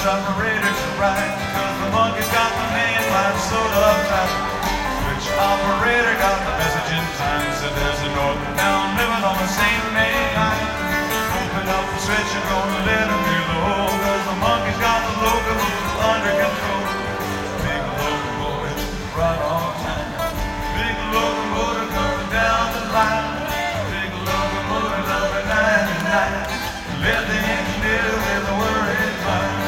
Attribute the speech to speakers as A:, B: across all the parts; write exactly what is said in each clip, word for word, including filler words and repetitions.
A: switch operator to right, cause the monkey's got the main line sewed up tight. Switch operator got the message in time, said there's a northbound living on the same main line. Open up the switch and gonna let him through the hole, cause the monkey's got the locomotive under control. Big locomotive right on time, big locomotive coming down the line. Big locomotive number ninety-nine, let the engineer with the worried mind.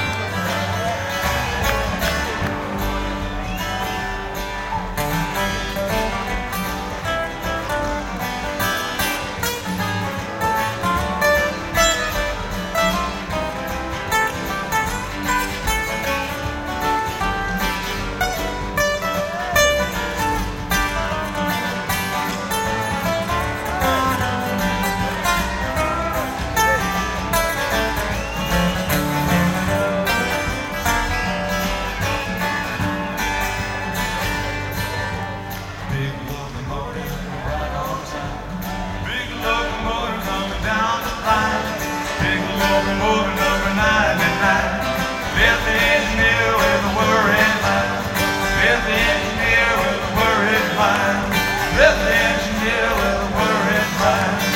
A: Locomotive number ninety-nine, let the engineer with the worried mind. Let the engineer with the worried mind. Let the engineer with the worried mind.